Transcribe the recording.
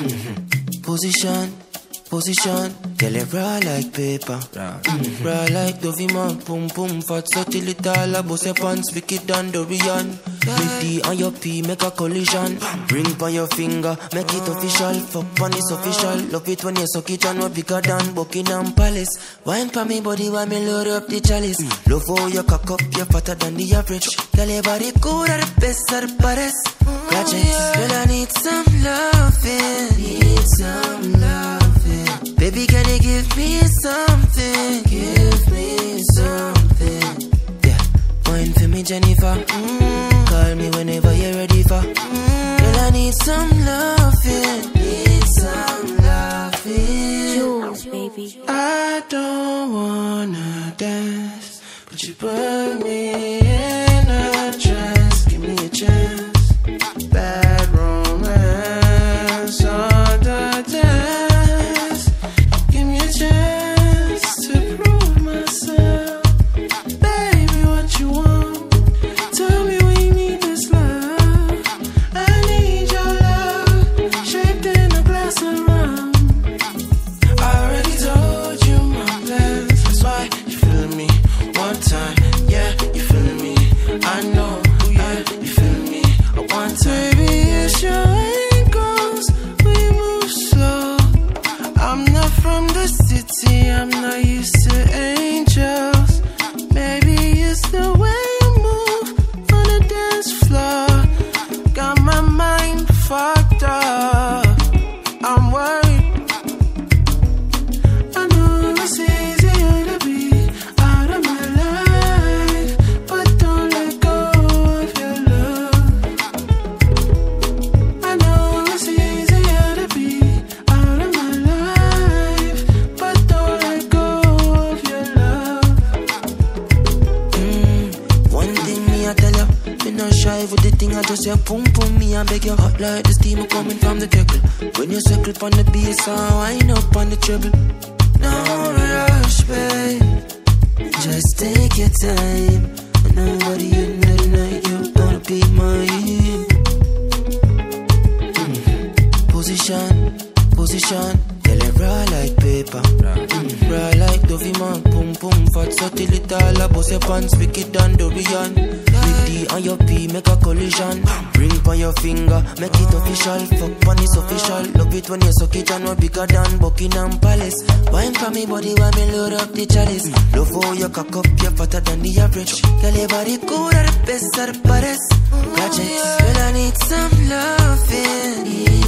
Position, girl it raw like paper. Raw like Dovey man, pum pum fat so till it all a bust your pants, wicked and Dorian. Ready on your pee, make a collision. Ring on your finger, make it official. Fuck on it's official. Love it when you suck it and no bigger than Buckingham Palace. Wine pa me body while me load up the chalice. Love how you cock up, you're fatter than the average. Girl your body good at the best at the baddest. Gadgets, girl I need some loving. Need some loving. Baby, can you give me something? Give me something. Yeah, wine for me, Jennifer. Call me whenever you're ready for. Girl, I need some loving. Need some loving. Jules, baby. I don't wanna dance, but you put me in a trance. Give me a chance. Bad romance on the dance. Give me a chance to prove myself. Baby, what you want? Tell me when you need this love. I need your love, shaped in a glass of rum. I already told you my plans. That's why you feel me one time. Yeah, you feel me. I know, yeah, you feel me one time. Baby, it's your ankles, we move slow. I'm not from the city, I'm not used to angels. Maybe it's the way you move on the dance floor. Got my mind fucked up, I'm worried. I know it's easier to be out of my life, but don't let go of your love. I know it's easier to be out of my life, but don't let go of your love. One thing me I tell you, me not shy with the thing, I just say pum pum me I beg you. Hot like the steam coming from the kettle. When you circle on the bass, I wind up on the treble. No rush, babe, just take your time. And nobody in the night, you're gonna be mine. Position, girl it raw like paper. Raw like Dovey man, pum pum fat so till it all a bust your pants, wicked and Dorian. Ready on your pee, make a collision. Ring on your finger, make it official. Fuck on it's official. Love it when you suck it and no bigger than Buckingham Palace. Wine for me body while me load up the chalice. Love how you cock up, you're fatter than the average. Girl your body good at the best at the baddest. Gadgets, girl I need some loving.